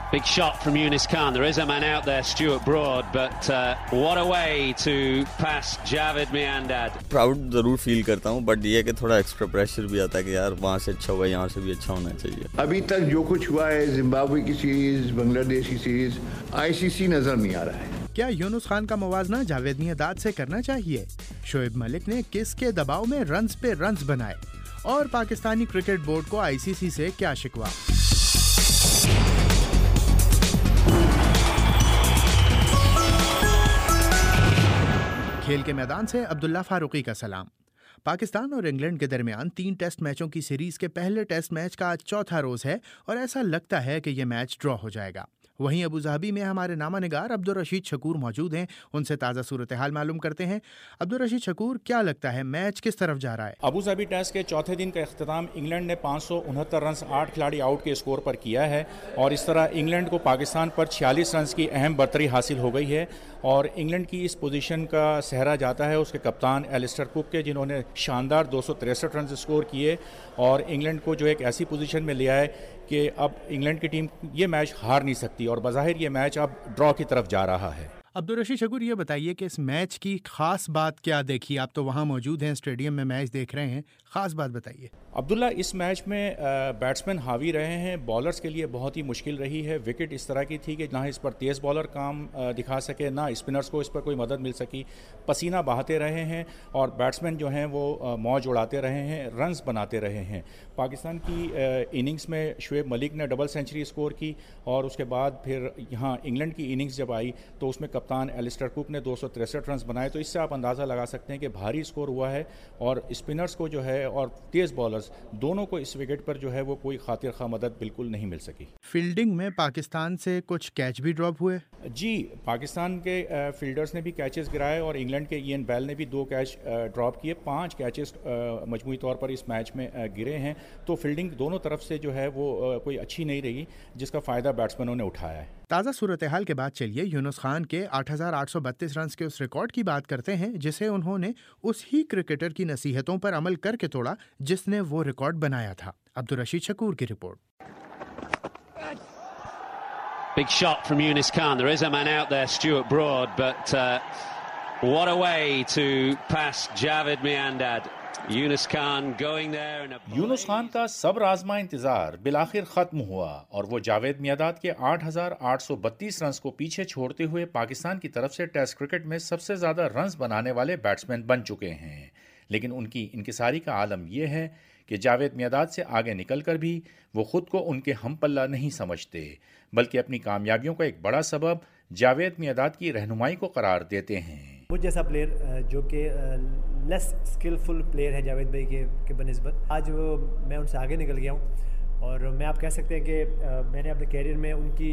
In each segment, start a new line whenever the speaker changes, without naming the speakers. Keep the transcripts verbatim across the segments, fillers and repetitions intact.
Big shot from Yunus Khan. There is a man out there, Stuart Broad, but uh, what a way to pass Javed Miandad.
Proud ضرور فیل کرتا ہوں, but یہ کہ تھوڑا extra pressure بھی آتا ہے کہ یار وہاں سے اچھا ہوا, یہاں سے بھی اچھا ہونا چاہیے.
ابھی تک جو کچھ ہوا ہے زمبابوے کی سیریز, بنگلہ دیش کی سیریز, آئی سی سی نظر نہیں آ رہا ہے.
کیا یونس خان کا موازنہ جاوید میانداد سے کرنا چاہیے؟ شعیب ملک نے کس کے دباؤ میں رنز پہ رنز بنائے؟ اور پاکستانی کرکٹ بورڈ کو آئی سی سی سے کیا شکوہ؟ کھیل کے میدان سے عبداللہ فاروقی کا سلام. پاکستان اور انگلینڈ کے درمیان تین ٹیسٹ میچوں کی سیریز کے پہلے ٹیسٹ میچ کا آج چوتھا روز ہے اور ایسا لگتا ہے کہ یہ میچ ڈرا ہو جائے گا. وہیں ابوظہبی میں ہمارے نامہ نگار عبدالرشید شکور موجود ہیں, ان سے تازہ صورتحال معلوم کرتے ہیں. عبدالرشید شکور, کیا لگتا ہے میچ کس طرف جا رہا ہے؟
ابوظہبی ٹیسٹ کے چوتھے دن کا اختتام انگلینڈ نے پانچ سو انہتر رنز آٹھ کھلاڑی آؤٹ کے اسکور پر کیا ہے اور اس طرح انگلینڈ کو پاکستان پر چھیالیس رنز کی اہم برتری حاصل ہو گئی ہے. اور انگلینڈ کی اس پوزیشن کا سہرا جاتا ہے اس کے کپتان ایلسٹر کوک کے, جنہوں نے شاندار دو سو تریسٹھ رنز اسکور کیے اور انگلینڈ کو جو ایک ایسی پوزیشن میں لے آئے کہ اب انگلینڈ کی ٹیم یہ میچ ہار نہیں سکتی اور بظاہر یہ میچ اب ڈرا کی طرف جا رہا ہے.
عبدالرشید شکور, یہ بتائیے کہ اس میچ کی خاص بات کیا دیکھی؟ آپ تو وہاں موجود ہیں, اسٹیڈیم میں میچ دیکھ رہے ہیں, خاص بات بتائیے.
عبداللہ, اس میچ میں بیٹسمین حاوی رہے ہیں, بالرز کے لیے بہت ہی مشکل رہی ہے. وکٹ اس طرح کی تھی کہ نہ اس پر تیز بالر کام دکھا سکے, نہ اسپنرز کو اس پر کوئی مدد مل سکی. پسینہ بہاتے رہے ہیں اور بیٹسمین جو ہیں وہ موج اڑاتے رہے ہیں, رنز بناتے رہے ہیں. پاکستان کی اننگز میں شعیب ملک نے ڈبل سینچری اسکور کی اور اس کے بعد پھر یہاں انگلینڈ کی اننگز جب آئی تو اس میں کپتان ایلسٹر کوک نے دو سو تریسٹھ رنز بنائے. تو اس سے آپ اندازہ لگا سکتے ہیں کہ بھاری اسکور ہوا ہے اور اسپنرز کو جو ہے اور تیز بالرز دونوں کو اس وکٹ پر جو ہے وہ کوئی خاطر خواہ مدد بالکل نہیں مل سکی.
فیلڈنگ میں پاکستان سے کچھ کیچ بھی ڈراپ ہوئے؟
جی, پاکستان کے فیلڈرز نے بھی کیچز گرائے اور انگلینڈ کے ایئن بیل نے بھی دو کیچ ڈراپ کیے. پانچ کیچز مجموعی طور پر اس میچ میں گرے ہیں. تو فیلڈنگ دونوں طرف سے جو ہے وہ کوئی اچھی نہیں رہی, جس کا فائدہ بیٹسمینوں نے اٹھایا ہے.
تازہ صورتحال کے بعد چلیے یونس خان کے آٹھ ہزار آٹھ سو بتیس رنز کے اس ریکارڈ کی بات کرتے ہیں جسے انہوں نے اس ہی کرکٹر کی نصیحتوں پر عمل کر کے توڑا جس نے وہ ریکارڈ بنایا تھا. عبدالرشید شکور کی report.
Big shot from Yunus Khan. There is a man out there, Stuart Broad, but uh, what a way to pass Javed Miandad. Younis Khan going there in a...
Younis Khan کا صبر آزما انتظار بالآخر ختم ہوا اور وہ جاوید میانداد کے آٹھ ہزار آٹھ سو بتیس رنز کو پیچھے چھوڑتے ہوئے پاکستان کی طرف سے ٹیسٹ کرکٹ میں سب سے زیادہ رنز بنانے والے بیٹسمین بن چکے ہیں. لیکن ان کی انکساری کا عالم یہ ہے کہ جاوید میانداد سے آگے نکل کر بھی وہ خود کو ان کے ہم پلہ نہیں سمجھتے, بلکہ اپنی کامیابیوں کا ایک بڑا سبب جاوید میانداد کی رہنمائی کو قرار دیتے ہیں.
مجھ جیسا پلیئر جو کہ لیس اسکلفل پلیئر ہے جاوید بھائی کے کے بنسبت, آج وہ میں ان سے آگے نکل گیا ہوں اور میں آپ کہہ سکتے ہیں کہ میں نے اپنے کیریئر میں ان کی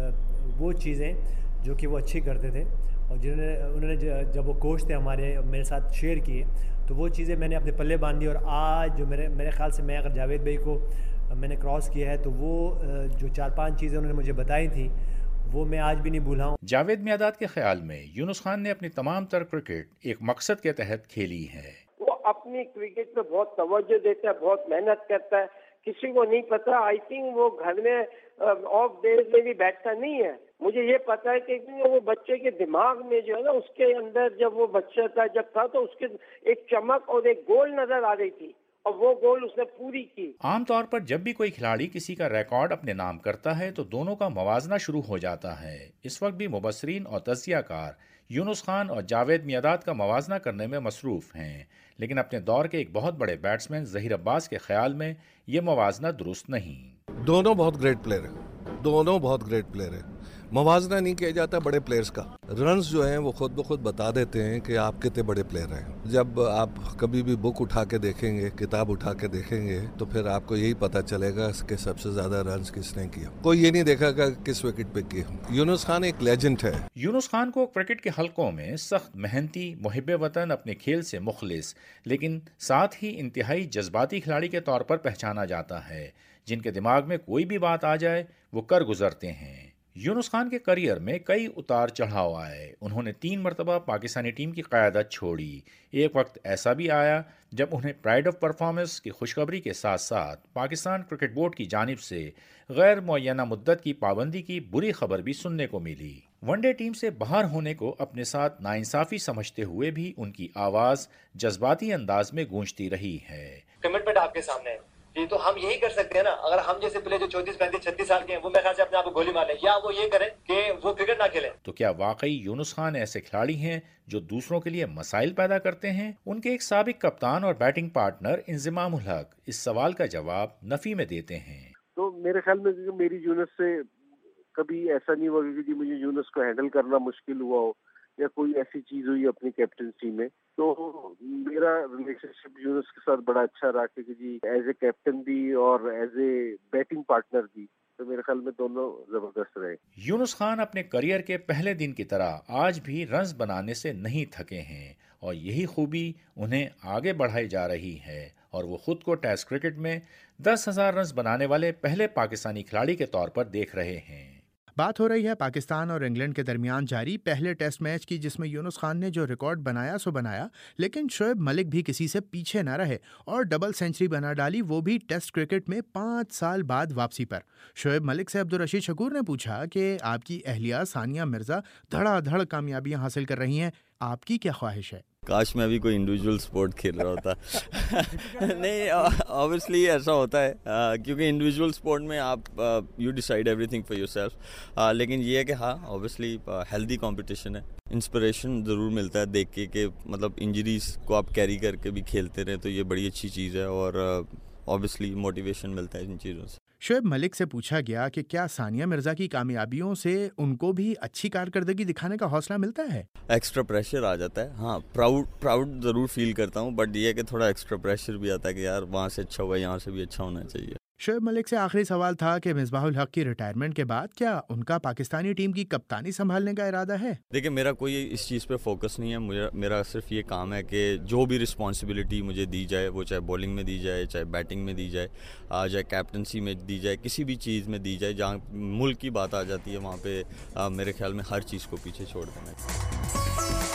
وہ چیزیں جو کہ وہ اچھی کرتے تھے اور جنہوں نے انہوں نے جب وہ کوچ تھے ہمارے میرے ساتھ شیئر کیے تو وہ چیزیں میں نے اپنے پلے باندھی. اور آج جو میرے میرے خیال سے میں اگر جاوید بھائی کو میں نے کراس کیا ہے تو وہ جو چار پانچ چیزیں انہوں نے مجھے بتائی تھیں وہ میں آج بھی نہیں بھولا ہوں.
جاوید میانداد کے خیال میں یونس خان نے اپنی تمام تر کرکٹ ایک مقصد کے تحت کھیلی ہے.
وہ اپنی کرکٹ پہ بہت توجہ دیتا ہے, بہت محنت کرتا ہے. کسی کو نہیں پتا, آئی تھنک وہ گھر میں آف ڈیز میں بھی بیٹھتا نہیں ہے. مجھے یہ پتا ہے کہ وہ بچے کے دماغ میں جو ہے نا, اس کے اندر جب وہ بچہ تھا جب تھا تو اس کے ایک چمک اور ایک گول نظر آ رہی تھی اور وہ گول اس نے پوری کی.
عام طور پر جب بھی کوئی کھلاڑی کسی کا ریکارڈ اپنے نام کرتا ہے تو دونوں کا موازنہ شروع ہو جاتا ہے. اس وقت بھی مبصرین اور تجزیہ کار یونس خان اور جاوید میانداد کا موازنہ کرنے میں مصروف ہیں, لیکن اپنے دور کے ایک بہت بڑے بیٹسمین ظہیر عباس کے خیال میں یہ موازنہ درست نہیں.
دونوں بہت گریٹ پلیئر ہیں, دونوں بہت گریٹ پلیئر ہیں. موازنہ نہیں کیا جاتا بڑے پلیئرز کا. رنز جو ہیں وہ خود بخود بتا دیتے ہیں کہ آپ کتنے بڑے پلیئر ہیں. جب آپ کبھی بھی بک اٹھا کے دیکھیں گے, کتاب اٹھا کے دیکھیں گے تو پھر آپ کو یہی پتا چلے گا کہ سب سے زیادہ رنز کس نے کیا. کوئی یہ نہیں دیکھا گا کس وکٹ پہ کیے. یونس خان ایک لیجنڈ ہے.
یونس خان کو کرکٹ کے حلقوں میں سخت محنتی, محب وطن, اپنے کھیل سے مخلص لیکن ساتھ ہی انتہائی جذباتی کھلاڑی کے طور پر پہچانا جاتا ہے, جن کے دماغ میں کوئی بھی بات آ جائے وہ کر گزرتے ہیں. यूनुस खान के करियर में कई उतार चढ़ाव आए। उन्होंने तीन मरतबा पाकिस्तानी टीम की क़यादत छोड़ी। एक वक्त ऐसा भी आया जब उन्हें प्राइड ऑफ परफॉर्मेंस की खुशखबरी के साथ साथ पाकिस्तान क्रिकेट बोर्ड की जानिब से गैर मुअय्यना मुद्दत की पाबंदी की बुरी खबर भी सुनने को मिली। वनडे टीम से बाहर होने को अपने साथ नाइंसाफ़ी समझते हुए भी उनकी आवाज़ जज्बाती अंदाज में गूंजती रही है।
कमिटमेंट आपके सामने है, ये तो हम यही कर सकते हैं ना। अगर हम जैसे प्लेयर जो चौंतीस पैंतीस छत्तीस साल के हैं वो मेरे ख्याल से अपने आप को गोली मार लें, या वो ये करें कि वो क्रिकेट ना खेलें।
तो क्या वाकई यूनुस खान ऐसे खिलाड़ी हैं जो दूसरों के लिए मसाइल पैदा करते हैं? उनके एक साबिक कप्तान और बैटिंग पार्टनर इंज़िमामुल हक इस सवाल का जवाब नफी में देते हैं।
तो मेरे ख्याल में मेरी यूनुस से कभी ऐसा नहीं हुआ कि मुझे यूनुस को हैंडल करना मुश्किल हुआ हो या कोई ऐसी चीज हुई अपनी कैप्टनसी में। तो मेरा रिलेशनशिप यूनुस के साथ बड़ा अच्छा रहा कि जी एज ए कैप्टन भी और एज ए बैटिंग पार्टनर भी, तो मेरे ख्याल में दोनों जबरदस्त रहे।
यूनुस खान अपने करियर के पहले दिन की तरह आज भी रन्स बनाने से नहीं थके हैं और यही खूबी उन्हें आगे बढ़ाई जा रही है और वो खुद को टेस्ट क्रिकेट में दस हजार रन्स बनाने वाले पहले पाकिस्तानी खिलाड़ी के तौर पर देख रहे हैं।
बात हो रही है पाकिस्तान और इंग्लैंड के दरमियान जारी पहले टेस्ट मैच की, जिसमें यूनुस खान ने जो रिकॉर्ड बनाया सो बनाया, लेकिन शोएब मलिक भी किसी से पीछे न रहे और डबल सेंचुरी बना डाली, वो भी टेस्ट क्रिकेट में पाँच साल बाद वापसी पर। शोएब मलिक से अब्दुल रशीद शकूर ने पूछा कि आपकी अहलिया सानिया मिर्जा धड़ाधड़ कामयाबियां हासिल कर रही हैं, आपकी क्या ख्वाहिश है?
काश मैं भी कोई इंडिविजुअल स्पोर्ट खेल रहा होता। नहीं, ऑब्वियसली ऐसा होता है क्योंकि इंडिविजुअल स्पोर्ट में आप you decide everything for yourself, लेकिन ये है कि हाँ ऑब्वियसली हेल्दी कंपटीशन है। इंस्पिरेशन ज़रूर मिलता है देख के कि मतलब इंजरीज को आप कैरी करके भी खेलते रहे, तो ये बड़ी अच्छी चीज़ है और ऑब्वियसली मोटिवेशन मिलता है इन चीज़ों से।
शोएब मलिक से पूछा गया कि क्या सानिया मिर्जा की कामयाबियों से उनको भी अच्छी कारकर्दगी दिखाने का हौसला मिलता है?
एक्स्ट्रा प्रेशर आ जाता है, हाँ प्राउड प्राउड ज़रूर फील करता हूँ, बट ये है कि थोड़ा एक्स्ट्रा प्रेशर भी आता है कि यार वहाँ से अच्छा हुआ, यहाँ से भी अच्छा होना चाहिए।
शोएब मलिक से आखिरी सवाल था कि मिसबाहुल हक की रिटायरमेंट के बाद क्या उनका पाकिस्तानी टीम की कप्तानी संभालने का इरादा है? देखिए,
मेरा कोई इस चीज़ पे फोकस नहीं है। मुझे मेरा सिर्फ ये काम है कि जो भी रिस्पॉन्सिबिलिटी मुझे दी जाए, वो चाहे बॉलिंग में दी जाए, चाहे बैटिंग में दी जाए, चाहे कैप्टनसी में दी जाए, किसी भी चीज़ में दी जाए, जहाँ मुल्क की बात आ जाती है वहाँ पे आ, मेरे ख्याल में हर चीज़ को पीछे छोड़ देना चाहिए।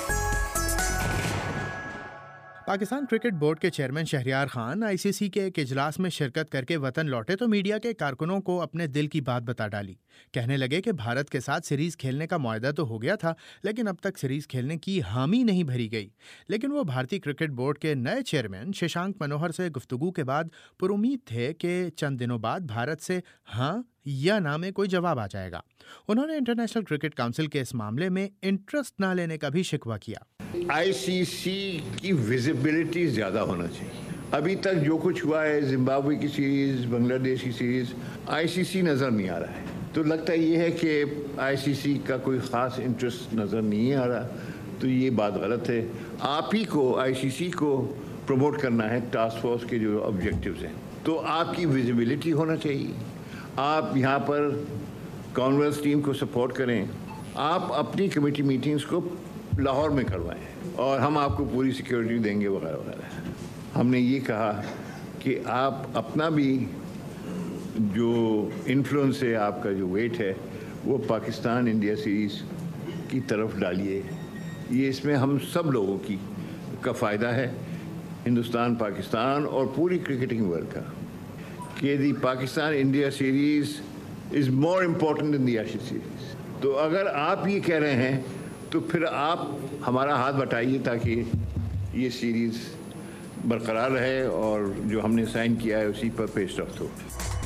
पाकिस्तान क्रिकेट बोर्ड के चेयरमैन शहरियार खान आईसीसी के एक इजलास में शिरकत करके वतन लौटे तो मीडिया के कारकुनों को अपने दिल की बात बता डाली। कहने लगे कि भारत के साथ सीरीज खेलने का मुआहदा तो हो गया था, लेकिन अब तक सीरीज खेलने की हामी नहीं भरी गई। लेकिन वो भारतीय क्रिकेट बोर्ड के नए चेयरमैन शशांक मनोहर से गुफ्तगू के बाद पुरुमीद थे कि चंद दिनों बाद भारत से हाँ या ना में कोई जवाब आ जाएगा। उन्होंने इंटरनेशनल क्रिकेट काउंसिल के इस मामले में इंटरेस्ट ना लेने का भी शिकवा किया।
आईसीसी की विजिबिलिटी ज़्यादा होना चाहिए। अभी तक जो कुछ हुआ है, जिम्बाब्वे की सीरीज़, बांग्लादेश की सीरीज़, आईसीसी नज़र नहीं आ रहा है। तो लगता ये है कि आईसीसी का कोई ख़ास इंटरेस्ट नज़र नहीं आ रहा, तो ये बात गलत है। आप ही को आईसीसी को प्रमोट करना है, टास्क फोर्स के जो ऑब्जेक्टिव्स हैं, तो आपकी विजिबिलिटी होना चाहिए। आप यहाँ पर कॉमनवेल्थ टीम को सपोर्ट करें, आप अपनी कमेटी मीटिंग्स को लाहौर में करवाएं और हम आपको पूरी सिक्योरिटी देंगे वगैरह वगैरह। हमने ये कहा कि आप अपना भी जो इन्फ्लुएंस है, आपका जो वेट है, वो पाकिस्तान इंडिया सीरीज़ की तरफ डालिए। ये इसमें हम सब लोगों की का फ़ायदा है, हिंदुस्तान, पाकिस्तान और पूरी क्रिकेटिंग वर्ल्ड का, कि the Pakistan India series is more important than the Ashes series. तो अगर आप ये कह रहे हैं तो फिर आप हमारा हाथ बटाइए ताकि ये सीरीज़ बरकरार रहे और जो हमने साइन किया है उसी पर पेश रफ्त हो।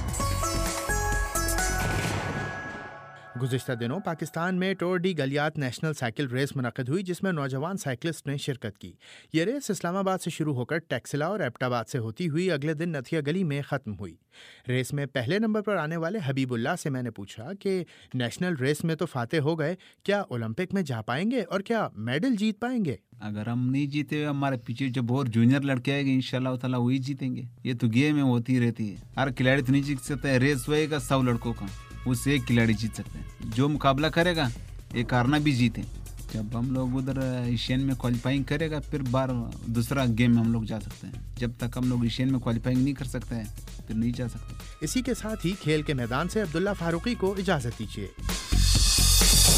गुज़िश्ता दिनों पाकिस्तान में tour de Galiyat national cycle race मुनक़िद हुई, जिसमें नौजवान साइकिलिस्ट ने शिरकत की। ये रेस इस्लामाबाद से शुरू होकर टैक्सिला और एबटाबाद से होती हुई अगले दिन नथिया गली में ख़त्म हुई। रेस में पहले नंबर पर आने वाले हबीबुल्लाह से मैंने पूछा कि नेशनल रेस में तो फाते हो गए, क्या ओलंपिक में जा पाएंगे और क्या मेडल जीत पाएंगे?
अगर हम नहीं जीते, हमारे पीछे जो बहुत जूनियर लड़के आएंगे इंशाल्लाह ताला वही जीतेंगे। ये तो गेम में होती रहती है, हर खिलाड़ी तो नहीं जीत सकता है। रेस होएगा सौ लड़कों का, उससे एक खिलाड़ी जीत सकते हैं। जो मुकाबला करेगा एक हारना भी जीते। जब हम लोग उधर एशियन में क्वालिफाइंग करेगा, फिर बार दूसरा गेम में हम लोग जा सकते हैं। जब तक हम लोग एशियन में क्वालिफाइंग नहीं कर सकते हैं फिर नहीं जा सकते।
इसी के साथ ही खेल के मैदान से अब्दुल्ला फारूकी को इजाज़त दीजिए।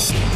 Sports.